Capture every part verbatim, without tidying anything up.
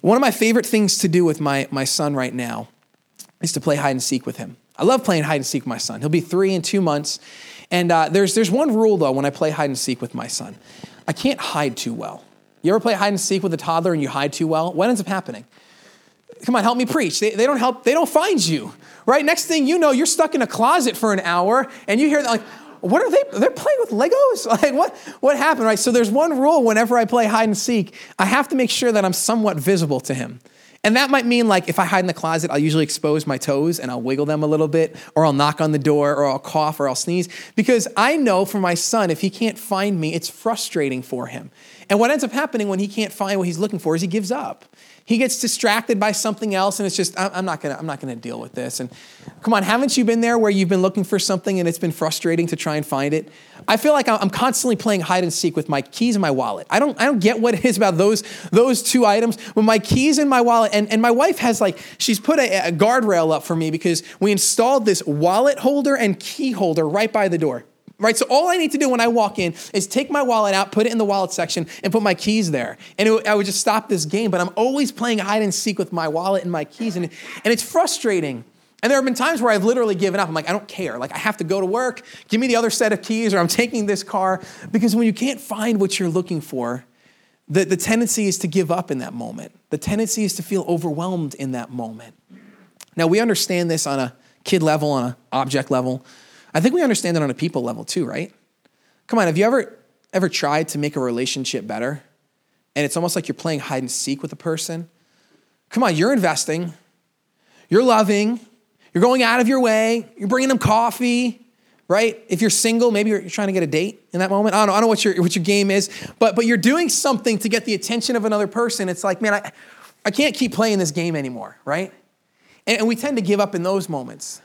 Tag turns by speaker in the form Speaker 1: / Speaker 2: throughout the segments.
Speaker 1: One of my favorite things to do with my, my son right now is to play hide and seek with him. I love playing hide and seek with my son. He'll be three in two months. And uh, there's there's one rule, though, when I play hide and seek with my son. I can't hide too well. You ever play hide and seek with a toddler and you hide too well? What ends up happening? Come on, help me preach. They, they don't help. They don't find you, right? Next thing you know, you're stuck in a closet for an hour and you hear like, what are they? They're playing with Legos? Like what, what happened, right? So there's one rule whenever I play hide and seek. I have to make sure that I'm somewhat visible to him. And that might mean like if I hide in the closet, I'll usually expose my toes and I'll wiggle them a little bit, or I'll knock on the door, or I'll cough, or I'll sneeze. Because I know for my son, if he can't find me, it's frustrating for him. And what ends up happening when he can't find what he's looking for is he gives up. He gets distracted by something else, and it's just, I'm not gonna, I'm not gonna deal with this. And come on, haven't you been there where you've been looking for something and it's been frustrating to try and find it? I feel like I'm constantly playing hide and seek with my keys and my wallet. I don't, I don't get what it is about those, those two items. With my keys and my wallet, and, and my wife has like, she's put a, a guardrail up for me because we installed this wallet holder and key holder right by the door. Right, so all I need to do when I walk in is take my wallet out, put it in the wallet section, and put my keys there. And it, I would just stop this game, but I'm always playing hide and seek with my wallet and my keys, and, and it's frustrating. And there have been times where I've literally given up. I'm like, I don't care. Like, I have to go to work, give me the other set of keys, or I'm taking this car. Because when you can't find what you're looking for, the, the tendency is to give up in that moment. The tendency is to feel overwhelmed in that moment. Now, we understand this on a kid level, on an object level. I think we understand it on a people level too, right? Come on, have you ever ever tried to make a relationship better? And it's almost like you're playing hide and seek with a person. Come on, you're investing, you're loving, you're going out of your way, you're bringing them coffee, right? If you're single, maybe you're, you're trying to get a date in that moment. I don't know, I don't know what your what your game is, but but you're doing something to get the attention of another person. It's like, man, I, I can't keep playing this game anymore, right? And, and we tend to give up in those moments.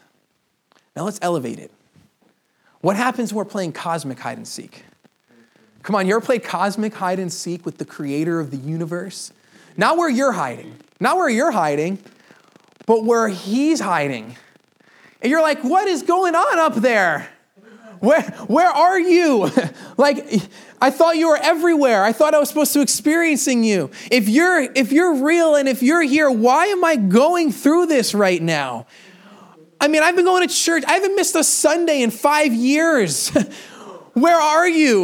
Speaker 1: Now let's elevate it. What happens when we're playing cosmic hide and seek? Come on, you ever played cosmic hide and seek with the creator of the universe? Not where you're hiding, not where you're hiding, but where he's hiding. And you're like, what is going on up there? Where, where are you? Like, I thought you were everywhere. I thought I was supposed to experiencing you. If you're, if you're real and if you're here, why am I going through this right now? I mean, I've been going to church. I haven't missed a Sunday in five years. Where are you?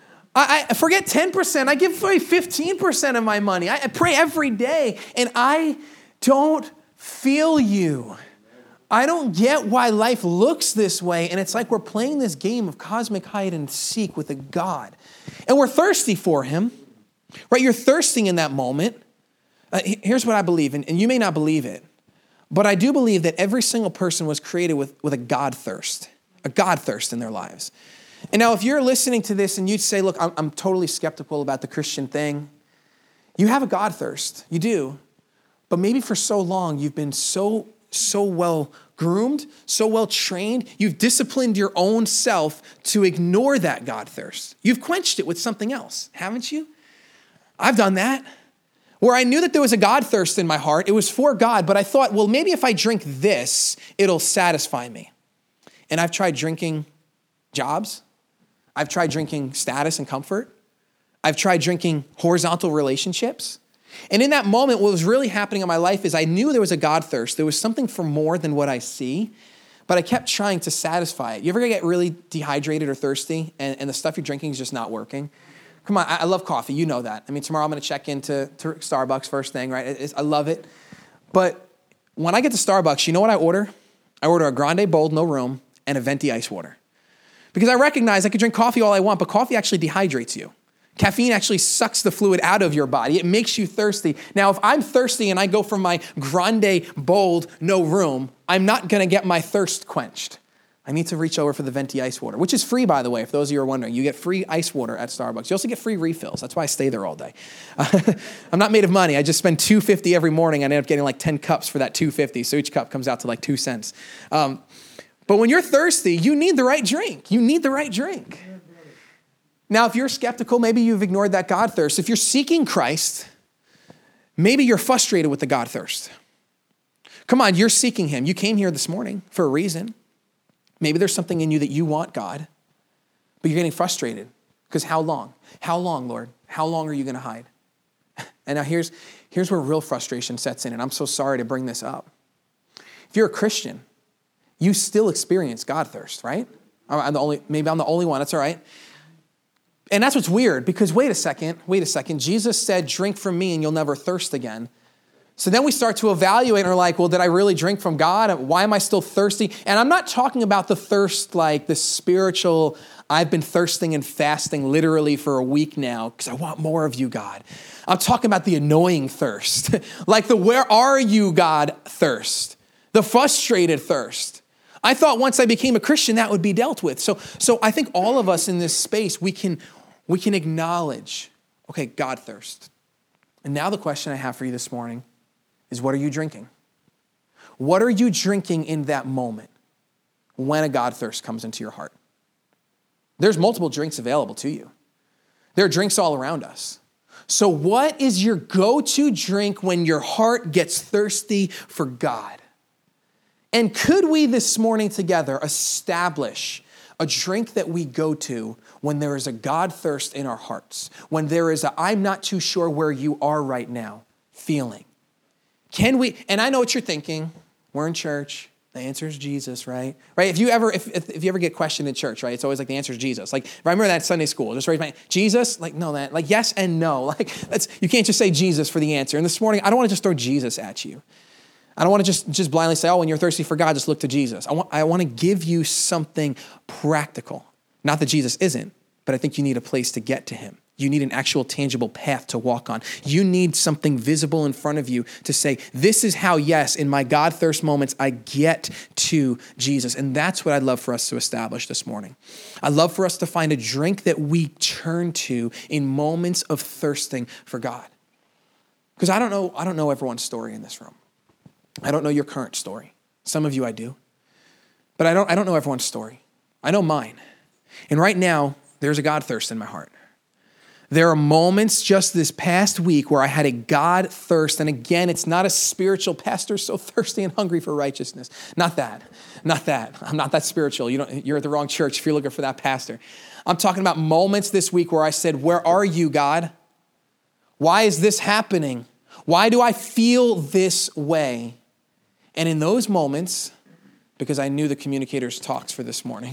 Speaker 1: I, I forget ten percent. I give away fifteen percent of my money. I, I pray every day, and I don't feel you. I don't get why life looks this way, and it's like we're playing this game of cosmic hide and seek with a God. And we're thirsty for him, right? You're thirsting in that moment. Uh, here's what I believe, and, and you may not believe it. But I do believe that every single person was created with, with a God thirst, a God thirst in their lives. And now if you're listening to this and you'd say, look, I'm, I'm totally skeptical about the Christian thing, you have a God thirst, you do. But maybe for so long you've been so, so well groomed, so well trained, you've disciplined your own self to ignore that God thirst. You've quenched it with something else, haven't you? I've done that. Where I knew that there was a God thirst in my heart. It was for God, but I thought, well, maybe if I drink this, it'll satisfy me. And I've tried drinking jobs. I've tried drinking status and comfort. I've tried drinking horizontal relationships. And in that moment, what was really happening in my life is I knew there was a God thirst. There was something for more than what I see, but I kept trying to satisfy it. You ever get really dehydrated or thirsty and, and the stuff you're drinking is just not working? Come on, I love coffee. You know that. I mean, tomorrow I'm going to check into to Starbucks first thing, right? It's, I love it. But when I get to Starbucks, you know what I order? I order a grande bold, no room, and a venti ice water. Because I recognize I could drink coffee all I want, but coffee actually dehydrates you. Caffeine actually sucks the fluid out of your body. It makes you thirsty. Now, if I'm thirsty and I go for my grande bold, no room, I'm not going to get my thirst quenched. I need to reach over for the venti ice water, which is free, by the way, if those of you are wondering. You get free ice water at Starbucks. You also get free refills. That's why I stay there all day. Uh, I'm not made of money. I just spend two dollars and fifty cents every morning. I end up getting like ten cups for that two dollars and fifty cents. So each cup comes out to like two cents. Um, but when you're thirsty, you need the right drink. You need the right drink. Now, if you're skeptical, maybe you've ignored that God thirst. If you're seeking Christ, maybe you're frustrated with the God thirst. Come on, you're seeking him. You came here this morning for a reason. Maybe there's something in you that you want God, but you're getting frustrated because how long? How long, Lord? How long are you going to hide? And now here's, here's where real frustration sets in, and I'm so sorry to bring this up. If you're a Christian, you still experience God thirst, right? I'm the only, maybe I'm the only one, that's all right. And that's what's weird, because wait a second, wait a second. Jesus said, drink from me and you'll never thirst again. So then we start to evaluate and we're like, well, did I really drink from God? Why am I still thirsty? And I'm not talking about the thirst like the spiritual, I've been thirsting and fasting literally for a week now because I want more of you, God. I'm talking about the annoying thirst, like the where are you, God thirst, the frustrated thirst. I thought once I became a Christian, that would be dealt with. So, so I think all of us in this space, we can, we can acknowledge, okay, God thirst. And now the question I have for you this morning is, what are you drinking? What are you drinking in that moment when a God thirst comes into your heart? There's multiple drinks available to you. There are drinks all around us. So what is your go-to drink when your heart gets thirsty for God? And could we this morning together establish a drink that we go to when there is a God thirst in our hearts, when there is a I'm not too sure where you are right now feeling? Can we, and I know what you're thinking, we're in church, the answer is Jesus, right? Right? If you ever, if, if, if you ever get questioned in church, right, it's always like the answer is Jesus. Like, remember that Sunday school, just raise my hand, Jesus? Like, no, that, like yes and no. Like, that's, you can't just say Jesus for the answer. And this morning, I don't want to just throw Jesus at you. I don't want to just, just blindly say, oh, when you're thirsty for God, just look to Jesus. I want, I want to give you something practical. Not that Jesus isn't, but I think you need a place to get to him. You need an actual tangible path to walk on. You need something visible in front of you to say, this is how, yes, in my God thirst moments, I get to Jesus. And that's what I'd love for us to establish this morning. I'd love for us to find a drink that we turn to in moments of thirsting for God. Because I don't know, I don't know everyone's story in this room. I don't know your current story. Some of you I do. But I don't, I don't know everyone's story. I know mine. And right now, there's a God thirst in my heart. There are moments just this past week where I had a God thirst. And again, it's not a spiritual pastor so thirsty and hungry for righteousness. Not that. Not that. I'm not that spiritual. You don't, you're at the wrong church if you're looking for that pastor. I'm talking about moments this week where I said, where are you, God? Why is this happening? Why do I feel this way? And in those moments, because I knew the communicator's talks for this morning,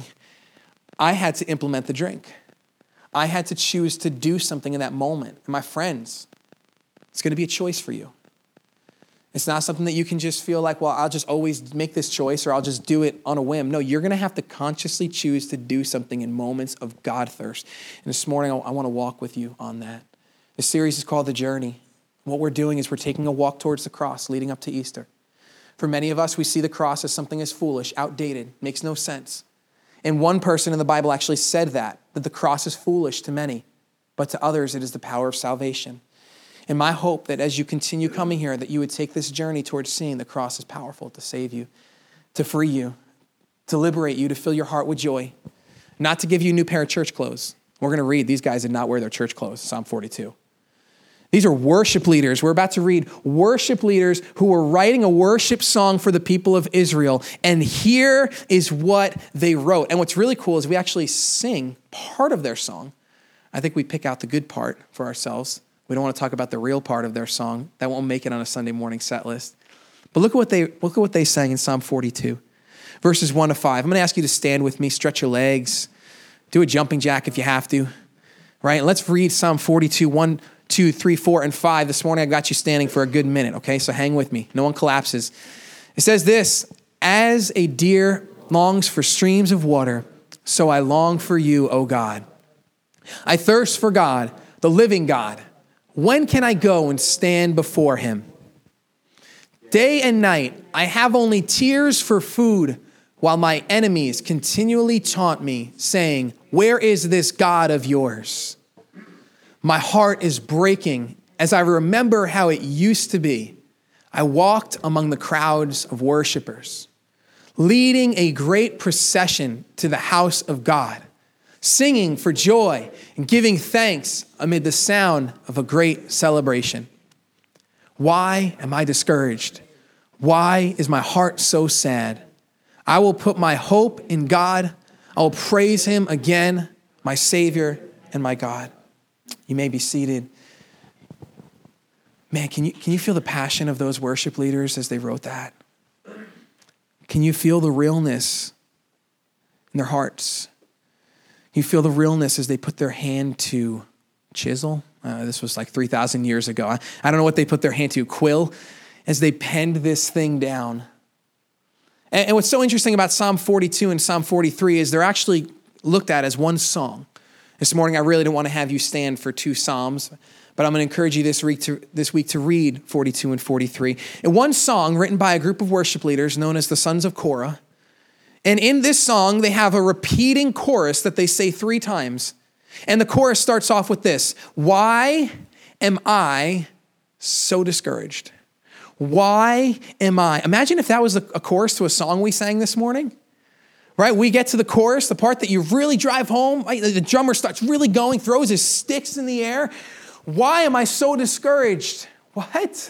Speaker 1: I had to implement the drink. I had to choose to do something in that moment. And my friends, it's going to be a choice for you. It's not something that you can just feel like, well, I'll just always make this choice or I'll just do it on a whim. No, you're going to have to consciously choose to do something in moments of God thirst. And this morning, I want to walk with you on that. This series is called The Journey. What we're doing is we're taking a walk towards the cross leading up to Easter. For many of us, we see the cross as something as foolish, outdated, makes no sense. And one person in the Bible actually said that, that the cross is foolish to many, but to others it is the power of salvation. And my hope that as you continue coming here, that you would take this journey towards seeing the cross is powerful to save you, to free you, to liberate you, to fill your heart with joy, not to give you a new pair of church clothes. We're going to read, these guys did not wear their church clothes, Psalm forty-two. These are worship leaders. We're about to read worship leaders who were writing a worship song for the people of Israel. And here is what they wrote. And what's really cool is we actually sing part of their song. I think we pick out the good part for ourselves. We don't want to talk about the real part of their song. That won't make it on a Sunday morning set list. But look at what they look at what they sang in Psalm forty-two, verses one to five. I'm going to ask you to stand with me, stretch your legs, do a jumping jack if you have to. Right? And let's read Psalm forty-two, one, two, three, four, and five. This morning I got you standing for a good minute, okay? So hang with me. No one collapses. It says this, as a deer longs for streams of water, so I long for you, O God. I thirst for God, the living God. When can I go and stand before him? Day and night, I have only tears for food, while my enemies continually taunt me, saying, where is this God of yours? My heart is breaking as I remember how it used to be. I walked among the crowds of worshipers, leading a great procession to the house of God, singing for joy and giving thanks amid the sound of a great celebration. Why am I discouraged? Why is my heart so sad? I will put my hope in God. I will praise him again, my Savior and my God. You may be seated. Man, can you, can you feel the passion of those worship leaders as they wrote that? Can you feel the realness in their hearts? You feel the realness as they put their hand to chisel. Uh, this was like three thousand years ago. I, I don't know what they put their hand to, quill, as they penned this thing down. And, and what's so interesting about Psalm forty-two and Psalm forty-three is they're actually looked at as one song. This morning, I really didn't want to have you stand for two Psalms, but I'm going to encourage you this week to, this week to read forty-two and forty-three. In one song written by a group of worship leaders known as the Sons of Korah. And in this song, they have a repeating chorus that they say three times. And the chorus starts off with this: why am I so discouraged? Why am I? Imagine if that was a chorus to a song we sang this morning, right? We get to the chorus, the part that you really drive home. Right? The drummer starts really going, throws his sticks in the air. Why am I so discouraged? What?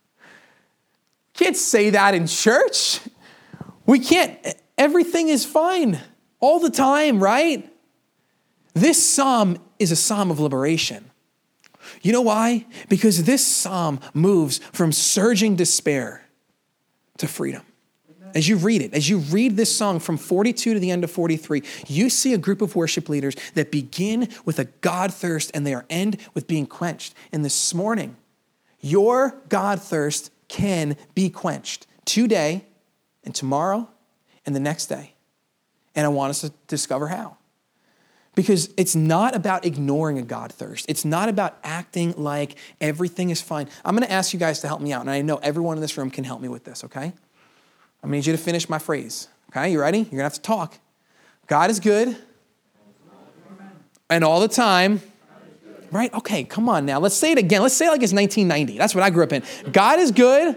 Speaker 1: Can't say that in church. We can't. Everything is fine all the time, right? This psalm is a psalm of liberation. You know why? Because this psalm moves from surging despair to freedom. As you read it, as you read this song from forty-two to the end of forty-three, you see a group of worship leaders that begin with a God thirst and they are end with being quenched. And this morning, your God thirst can be quenched today and tomorrow and the next day. And I want us to discover how. Because it's not about ignoring a God thirst. It's not about acting like everything is fine. I'm going to ask you guys to help me out. And I know everyone in this room can help me with this, okay? I'm going to need you to finish my phrase. Okay, you ready? You're going to have to talk. God is good. And all the time. Right? Okay, come on now. Let's say it again. Let's say it like it's nineteen ninety. That's what I grew up in. God is good.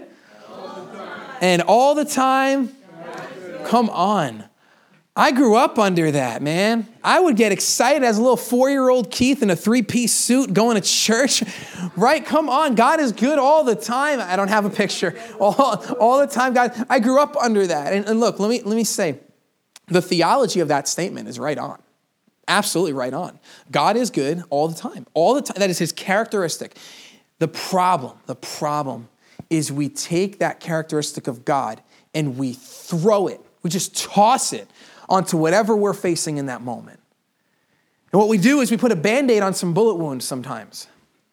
Speaker 1: And all the time. Come on. I grew up under that, man. I would get excited as a little four-year-old Keith in a three-piece suit going to church, right? Come on, God is good all the time. I don't have a picture. All, all the time, God. I grew up under that. And, and look, let me, let me say, the theology of that statement is right on. Absolutely right on. God is good all the time. All the time. That is his characteristic. The problem, the problem is we take that characteristic of God and we throw it. We just toss it onto whatever we're facing in that moment. And what we do is we put a Band-Aid on some bullet wounds sometimes.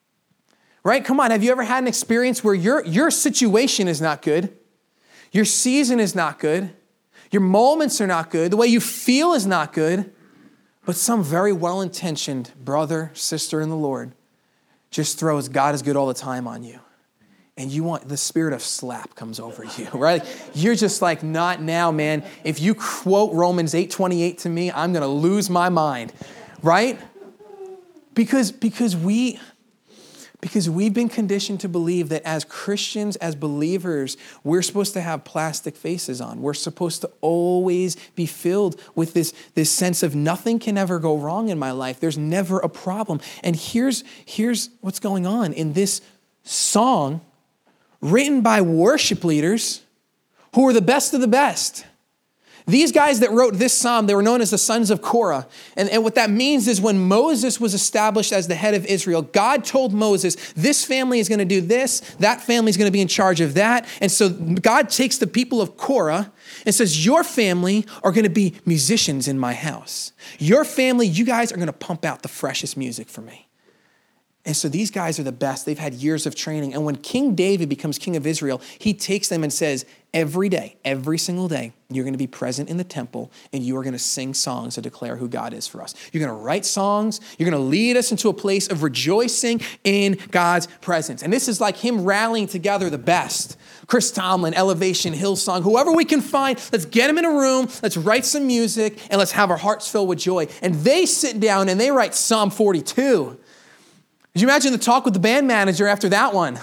Speaker 1: Right? Come on, have you ever had an experience where your, your situation is not good? Your season is not good. Your moments are not good. The way you feel is not good. But some very well-intentioned brother, sister in the Lord just throws God is good all the time on you. And you want, the spirit of slap comes over you, right? You're just like, not now, man. If you quote Romans eight twenty-eight to me, I'm going to lose my mind, right? Because, because, we, because we've been conditioned to believe that as Christians, as believers, we're supposed to have plastic faces on. We're supposed to always be filled with this, this sense of nothing can ever go wrong in my life. There's never a problem. And here's, here's what's going on in this song written by worship leaders who were the best of the best. These guys that wrote this psalm, they were known as the Sons of Korah. And, and what that means is when Moses was established as the head of Israel, God told Moses, this family is going to do this, that family is going to be in charge of that. And so God takes the people of Korah and says, your family are going to be musicians in my house. Your family, you guys are going to pump out the freshest music for me. And so these guys are the best. They've had years of training. And when King David becomes king of Israel, he takes them and says, every day, every single day, you're going to be present in the temple and you are going to sing songs to declare who God is for us. You're going to write songs. You're going to lead us into a place of rejoicing in God's presence. And this is like him rallying together the best. Chris Tomlin, Elevation, Hillsong, whoever we can find, let's get them in a room, let's write some music, and let's have our hearts filled with joy. And they sit down and they write Psalm forty-two. Did you imagine the talk with the band manager after that one?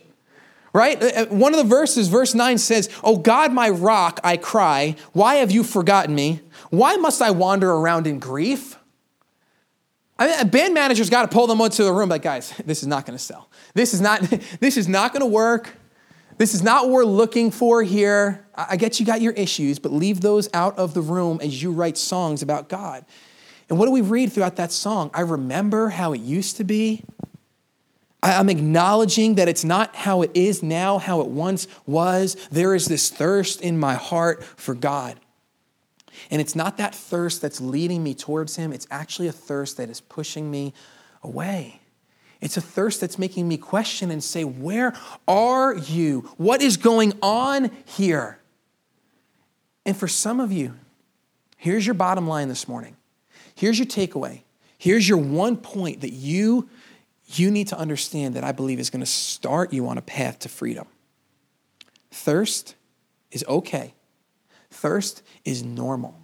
Speaker 1: Right? One of the verses, verse nine says, oh God, my rock, I cry. Why have you forgotten me? Why must I wander around in grief? I mean, a band manager's got to pull them into the room like, guys, this is not going to sell. This is not, this is not going to work. This is not what we're looking for here. I get you got your issues, but leave those out of the room as you write songs about God. And what do we read throughout that song? I remember how it used to be. I'm acknowledging that it's not how it is now, how it once was. There is this thirst in my heart for God. And it's not that thirst that's leading me towards him. It's actually a thirst that is pushing me away. It's a thirst that's making me question and say, where are you? What is going on here? And for some of you, here's your bottom line this morning. Here's your takeaway. Here's your one point that you, you need to understand that I believe is going to start you on a path to freedom. Thirst is okay. Thirst is normal.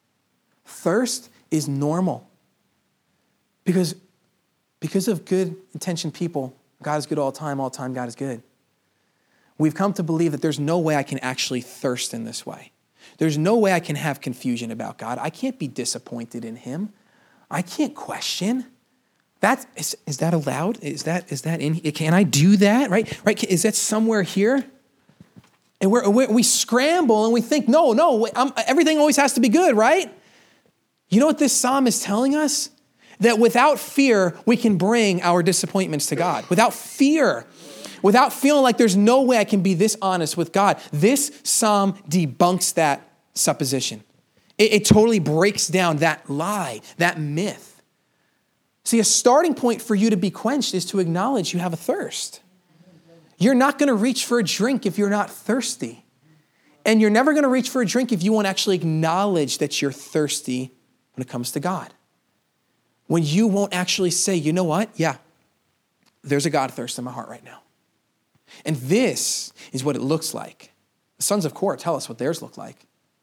Speaker 1: Thirst is normal. Because, because of good intentioned people, God is good all the time, all the time God is good. We've come to believe that there's no way I can actually thirst in this way. There's no way I can have confusion about God. I can't be disappointed in him. I can't question. That, is, is that allowed? Is that, is that in, can I do that, right? Right? Is that somewhere here? And we're, we're, we scramble and we think, no, no, I'm, everything always has to be good, right? You know what this psalm is telling us? That without fear, we can bring our disappointments to God. Without fear, without feeling like there's no way I can be this honest with God. This psalm debunks that supposition. It, it totally breaks down that lie, that myth. See, a starting point for you to be quenched is to acknowledge you have a thirst. You're not going to reach for a drink if you're not thirsty. And you're never going to reach for a drink if you won't actually acknowledge that you're thirsty when it comes to God. When you won't actually say, you know what? Yeah, there's a God thirst in my heart right now. And this is what it looks like. The sons of Korah tell us what theirs look like.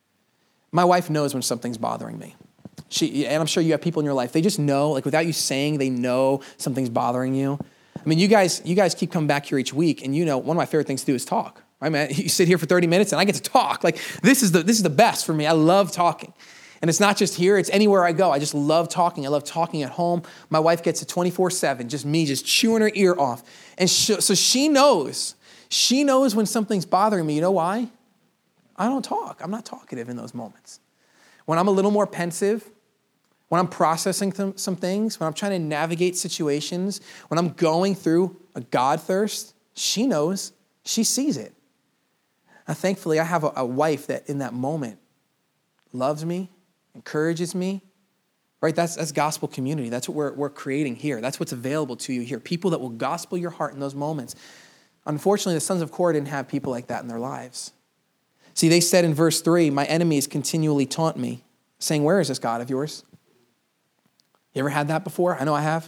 Speaker 1: My wife knows when something's bothering me. She, and I'm sure you have people in your life, they just know, like without you saying, they know something's bothering you. I mean, you guys, you guys keep coming back here each week, and you know, one of my favorite things to do is talk. Right, man? You sit here for thirty minutes, and I get to talk. Like this is the this is the best for me. I love talking, and it's not just here; it's anywhere I go. I just love talking. I love talking at home. My wife gets it twenty-four seven, just me, just chewing her ear off, and she, so she knows. She knows when something's bothering me. You know why? I don't talk. I'm not talkative in those moments. When I'm a little more pensive, when I'm processing th- some things, when I'm trying to navigate situations, when I'm going through a God thirst, she knows, she sees it. And thankfully, I have a, a wife that in that moment loves me, encourages me, right? That's, that's gospel community. That's what we're, we're creating here. That's what's available to you here. People that will gospel your heart in those moments. Unfortunately, the sons of Korah didn't have people like that in their lives. See, they said in verse three, my enemies continually taunt me, saying, where is this God of yours? You ever had that before? I know I have.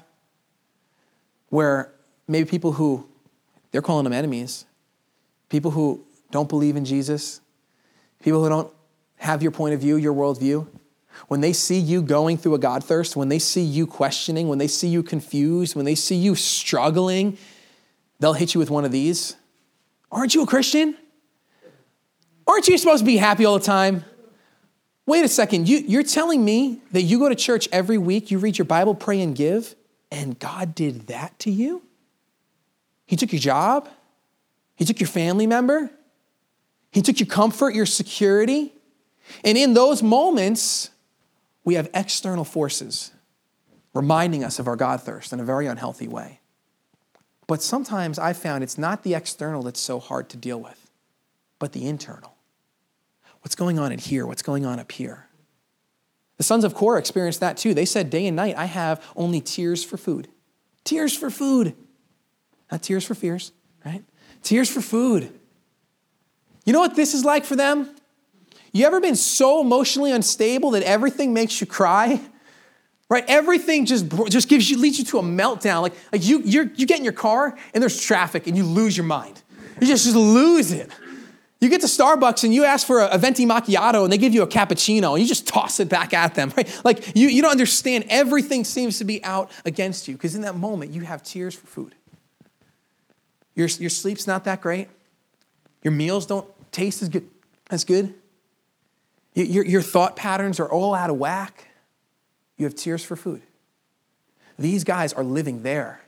Speaker 1: Where maybe people who, they're calling them enemies, people who don't believe in Jesus, people who don't have your point of view, your worldview, when they see you going through a God thirst, when they see you questioning, when they see you confused, when they see you struggling, they'll hit you with one of these. Aren't you a Christian? Aren't you supposed to be happy all the time? Wait a second, you, you're telling me that you go to church every week, you read your Bible, pray and give, and God did that to you? He took your job. He took your family member. He took your comfort, your security. And in those moments, we have external forces reminding us of our God thirst in a very unhealthy way. But sometimes I found it's not the external that's so hard to deal with, but the internal. What's going on in here? What's going on up here? The sons of Korah experienced that too. They said day and night, I have only tears for food. Tears for food. Not tears for fears, right? Tears for food. You know what this is like for them? You ever been so emotionally unstable that everything makes you cry? Right? Everything just, just gives you, leads you to a meltdown. Like, like you, you're, you get in your car and there's traffic and you lose your mind. You just, just lose it. You get to Starbucks and you ask for a, a venti macchiato and they give you a cappuccino and you just toss it back at them, right? Like you, you don't understand. Everything seems to be out against you because in that moment you have tears for food. Your, your sleep's not that great. Your meals don't taste as good. As good. Your, your thought patterns are all out of whack. You have tears for food. These guys are living there.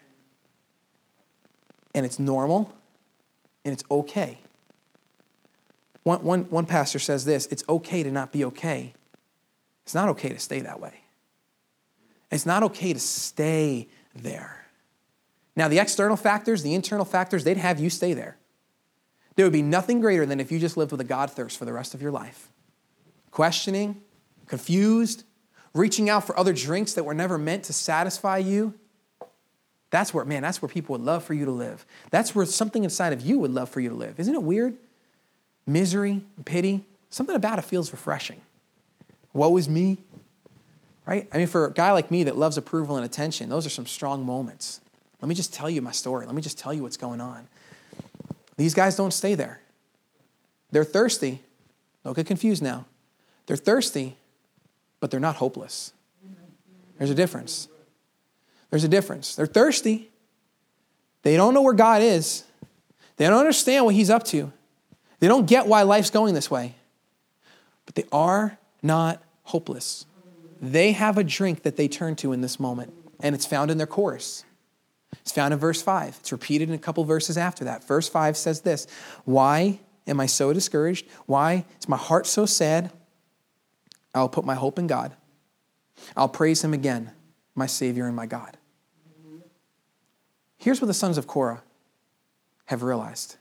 Speaker 1: And it's normal and it's okay. One, one, one pastor says this, it's okay to not be okay. It's not okay to stay that way. It's not okay to stay there. Now, the external factors, the internal factors, they'd have you stay there. There would be nothing greater than if you just lived with a God thirst for the rest of your life. Questioning, confused, reaching out for other drinks that were never meant to satisfy you. That's where, man, that's where people would love for you to live. That's where something inside of you would love for you to live. Isn't it weird? Misery, pity, something about it feels refreshing. Woe is me, right? I mean, for a guy like me that loves approval and attention, those are some strong moments. Let me just tell you my story. Let me just tell you what's going on. These guys don't stay there. They're thirsty. Don't get confused now. They're thirsty, but they're not hopeless. There's a difference. There's a difference. They're thirsty. They don't know where God is. They don't understand what he's up to. They don't get why life's going this way. But they are not hopeless. They have a drink that they turn to in this moment, and it's found in their chorus. It's found in verse five. It's repeated in a couple verses after that. Verse five says this, why am I so discouraged? Why is my heart so sad? I'll put my hope in God. I'll praise him again, my Savior and my God. Here's what the sons of Korah have realized.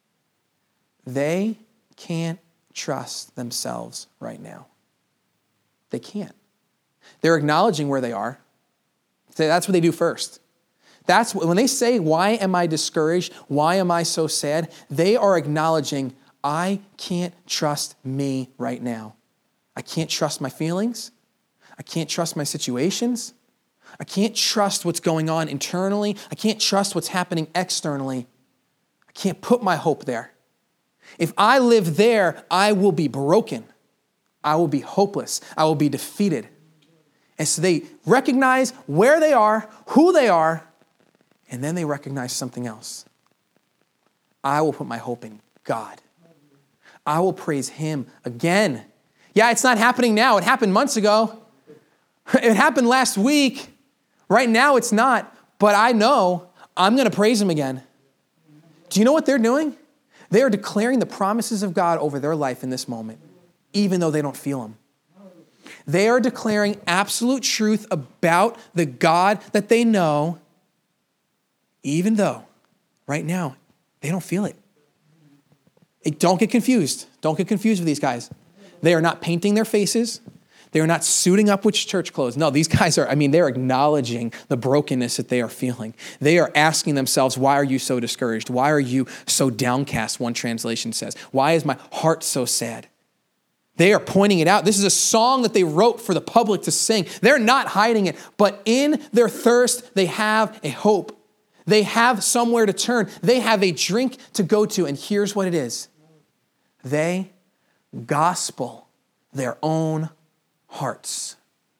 Speaker 1: They can't trust themselves right now. They can't. They're acknowledging where they are. That's what they do first. That's what, when they say, why am I discouraged? Why am I so sad? They are acknowledging, I can't trust me right now. I can't trust my feelings. I can't trust my situations. I can't trust what's going on internally. I can't trust what's happening externally. I can't put my hope there. If I live there, I will be broken. I will be hopeless. I will be defeated. And so they recognize where they are, who they are, and then they recognize something else. I will put my hope in God. I will praise him again. Yeah, it's not happening now. It happened months ago. It happened last week. Right now it's not, but I know I'm going to praise him again. Do you know what they're doing? They are declaring the promises of God over their life in this moment, even though they don't feel them. They are declaring absolute truth about the God that they know, even though right now they don't feel it. Don't get confused. Don't get confused with these guys. They are not painting their faces. They are not suiting up with church clothes. No, these guys are, I mean, they're acknowledging the brokenness that they are feeling. They are asking themselves, why are you so discouraged? Why are you so downcast, one translation says. Why is my heart so sad? They are pointing it out. This is a song that they wrote for the public to sing. They're not hiding it, but in their thirst, they have a hope. They have somewhere to turn. They have a drink to go to, and here's what it is. They gospel their own hearts.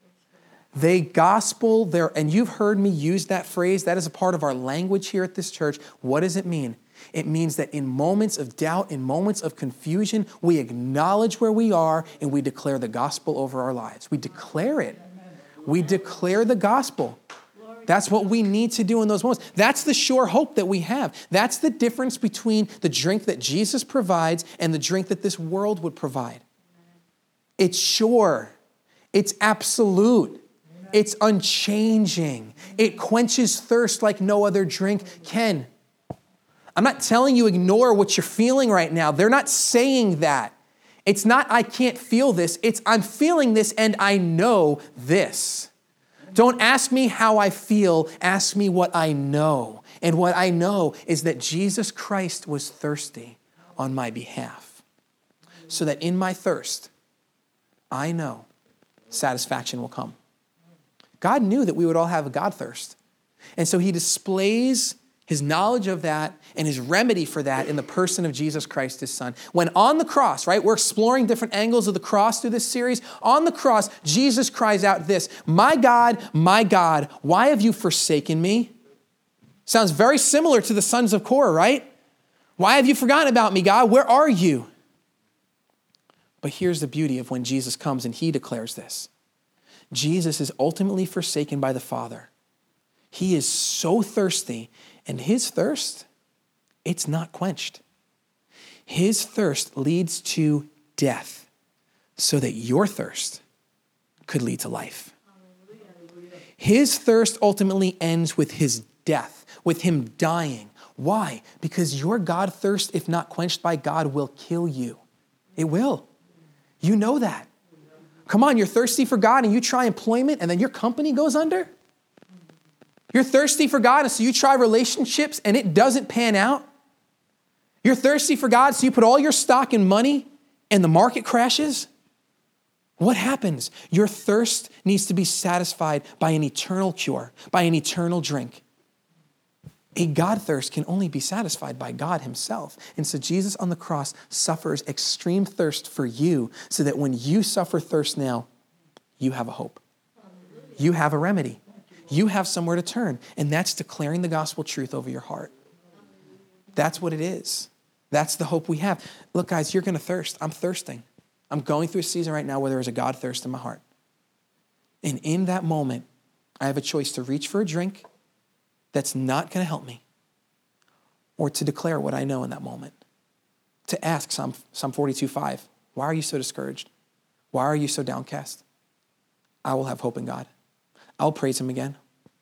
Speaker 1: They gospel their, and you've heard me use that phrase. That is a part of our language here at this church. What does it mean? It means that in moments of doubt, in moments of confusion, we acknowledge where we are and we declare the gospel over our lives. We declare it. We declare the gospel. That's what we need to do in those moments. That's the sure hope that we have. That's the difference between the drink that Jesus provides and the drink that this world would provide. It's sure. It's absolute. It's unchanging. It quenches thirst like no other drink can. I'm not telling you ignore what you're feeling right now. They're not saying that. It's not I can't feel this. It's I'm feeling this and I know this. Don't ask me how I feel. Ask me what I know. And what I know is that Jesus Christ was thirsty on my behalf. So that in my thirst, I know satisfaction will come. God knew that we would all have a God thirst. And so he displays his knowledge of that and his remedy for that in the person of Jesus Christ, his son. When on the cross, right, we're exploring different angles of the cross through this series. On the cross, Jesus cries out this, my God, my God, why have you forsaken me? Sounds very similar to the sons of Korah, right? Why have you forgotten about me, God? Where are you? But here's the beauty of when Jesus comes and he declares this. Jesus is ultimately forsaken by the Father. He is so thirsty, and his thirst, it's not quenched. His thirst leads to death so that your thirst could lead to life. His thirst ultimately ends with his death, with him dying. Why? Because your God thirst, if not quenched by God, will kill you. It will. You know that. Come on, you're thirsty for God and you try employment and then your company goes under? You're thirsty for God and so you try relationships and it doesn't pan out? You're thirsty for God so you put all your stock in money and the market crashes? What happens? Your thirst needs to be satisfied by an eternal cure, by an eternal drink. A God thirst can only be satisfied by God himself. And so Jesus on the cross suffers extreme thirst for you so that when you suffer thirst now, you have a hope. You have a remedy. You have somewhere to turn. And that's declaring the gospel truth over your heart. That's what it is. That's the hope we have. Look, guys, you're going to thirst. I'm thirsting. I'm going through a season right now where there is a God thirst in my heart. And in that moment, I have a choice to reach for a drink that's not going to help me, or to declare what I know in that moment. To ask Psalm, Psalm forty-two five, why are you so discouraged? Why are you so downcast? I will have hope in God. I'll praise him again.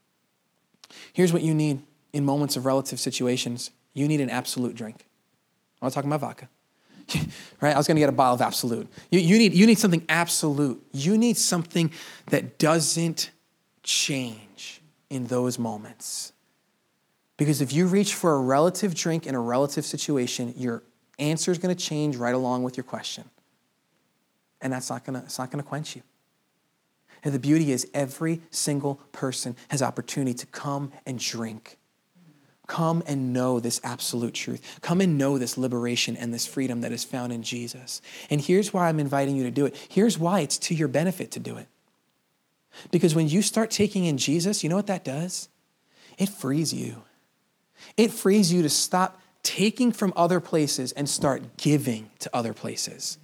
Speaker 1: Here's what you need in moments of relative situations. You need an absolute drink. I'm not talking about vodka. Right? I was going to get a bottle of Absolute. You, you, need, you need something absolute. You need something that doesn't change in those moments. Because if you reach for a relative drink in a relative situation, your answer is going to change right along with your question. And that's not going to, it's not going to quench you. And the beauty is every single person has opportunity to come and drink. Come and know this absolute truth. Come and know this liberation and this freedom that is found in Jesus. And here's why I'm inviting you to do it. Here's why it's to your benefit to do it. Because when you start taking in Jesus, you know what that does? It frees you. It frees you to stop taking from other places and start giving to other places.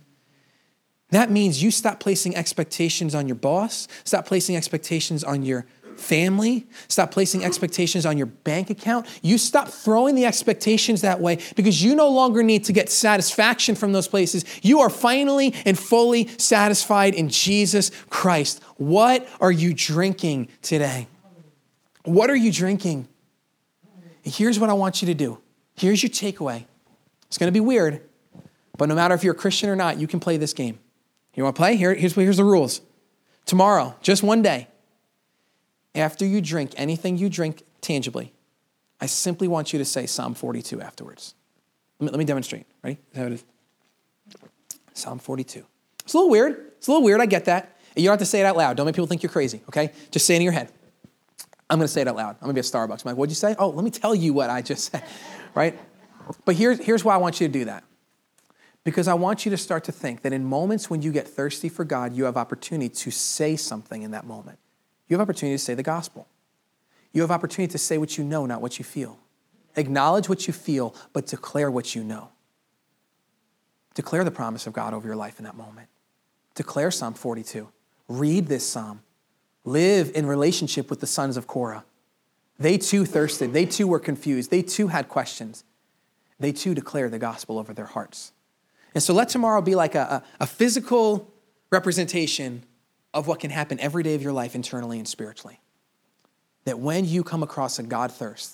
Speaker 1: That means you stop placing expectations on your boss, stop placing expectations on your family, stop placing expectations on your bank account. You stop throwing the expectations that way because you no longer need to get satisfaction from those places. You are finally and fully satisfied in Jesus Christ. What are you drinking today? What are you drinking? Here's what I want you to do. Here's your takeaway. It's going to be weird, but no matter if you're a Christian or not, you can play this game. You want to play? Here, here's, here's the rules. Tomorrow, just one day, after you drink anything you drink tangibly, I simply want you to say Psalm forty-two afterwards. Let me, let me demonstrate. Ready? Is that how it is? Psalm forty-two. It's a little weird. It's a little weird. I get that. You don't have to say it out loud. Don't make people think you're crazy, okay? Just say it in your head. I'm going to say it out loud. I'm going to be at Starbucks. I'm like, what'd you say? Oh, let me tell you what I just said, right? But here's, here's why I want you to do that. Because I want you to start to think that in moments when you get thirsty for God, you have opportunity to say something in that moment. You have opportunity to say the gospel. You have opportunity to say what you know, not what you feel. Acknowledge what you feel, but declare what you know. Declare the promise of God over your life in that moment. Declare Psalm forty-two. Read this psalm. Live in relationship with the sons of Korah. They too thirsted. They too were confused. They too had questions. They too declared the gospel over their hearts. And so let tomorrow be like a, a, a physical representation of what can happen every day of your life internally and spiritually. That when you come across a God thirst,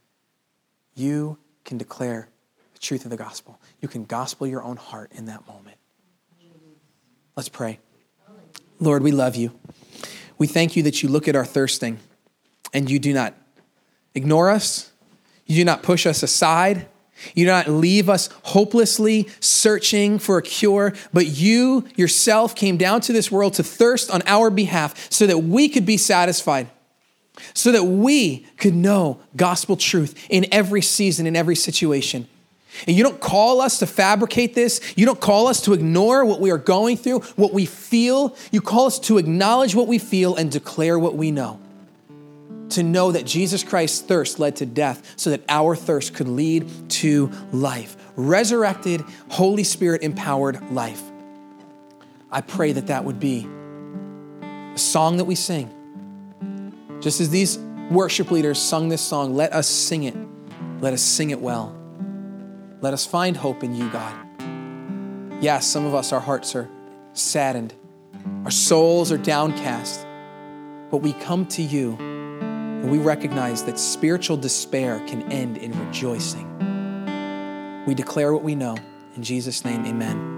Speaker 1: you can declare the truth of the gospel. You can gospel your own heart in that moment. Let's pray. Lord, we love you. We thank you that you look at our thirsting and you do not ignore us. You do not push us aside. You do not leave us hopelessly searching for a cure, but you yourself came down to this world to thirst on our behalf so that we could be satisfied, so that we could know gospel truth in every season, in every situation. And you don't call us to fabricate this. You don't call us to ignore what we are going through, what we feel. You call us to acknowledge what we feel and declare what we know. To know that Jesus Christ's thirst led to death so that our thirst could lead to life. Resurrected, Holy Spirit empowered life. I pray that that would be a song that we sing. Just as these worship leaders sung this song, let us sing it. Let us sing it well. Let us find hope in you, God. Yes, some of us, our hearts are saddened. Our souls are downcast. But we come to you And we recognize that spiritual despair can end in rejoicing. We declare what we know. In Jesus' name, amen.